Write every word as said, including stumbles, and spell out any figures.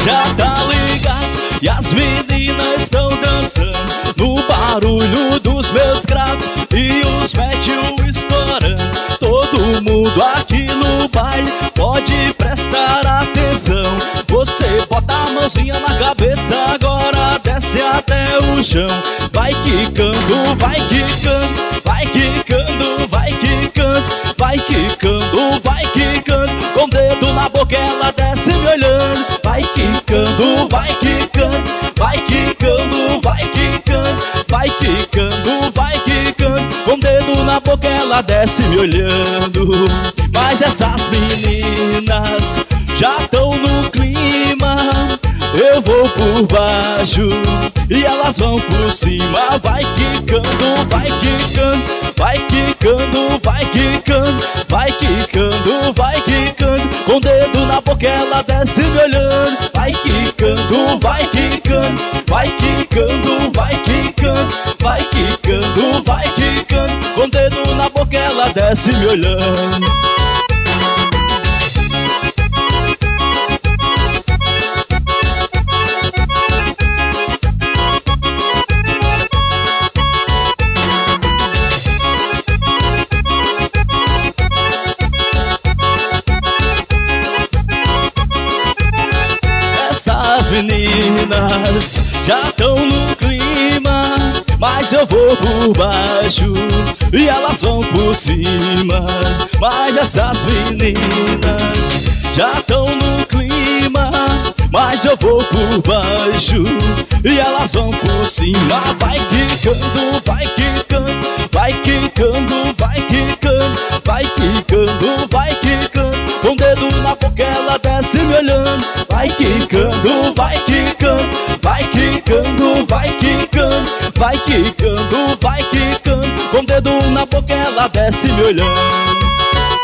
já tá ligado. E as meninas estão dançando no barulho dos meus graves e os médios estourando. Todo mundo aqui no baile pode prestar atenção. Você bota a mãozinha na cabeça, agora desce até o chão. Vai quicando, vai quicando, vai quicando, vai quicando, vai quicando, vai quicando. Com o dedo na boca ela desce me olhando. Vai quicando, vai quicando, vai quicando, vai quicando, vai quicando, vai quicando. Com o dedo na boca ela desce me olhando. Mas essas meninas já tão no clima. Eu vou por baixo e elas vão por cima. Vai quicando, vai quicando, vai quicando, vai quicando, vai quicando, vai quicando. Com o dedo na boca ela desce me olhando. Vai quicando, vai quicando, vai quicando, vai quicando, vai quicando, vai quicando. Com o dedo na boca ela desce me olhando. Essas meninas já tão no clima, mas eu vou por baixo e elas vão por cima. Mas essas meninas já tão no clima, mas eu vou por baixo e elas vão por cima. Vai quicando, vai quicando, vai quicando, vai quicando, vai quicando, vai quicando. Com o dedo na boca ela desce me olhando. Vai quicando, vai quicando, vai quicando, vai quicando, vai quicando, vai quicando. Com o dedo na boca ela desce me olhando.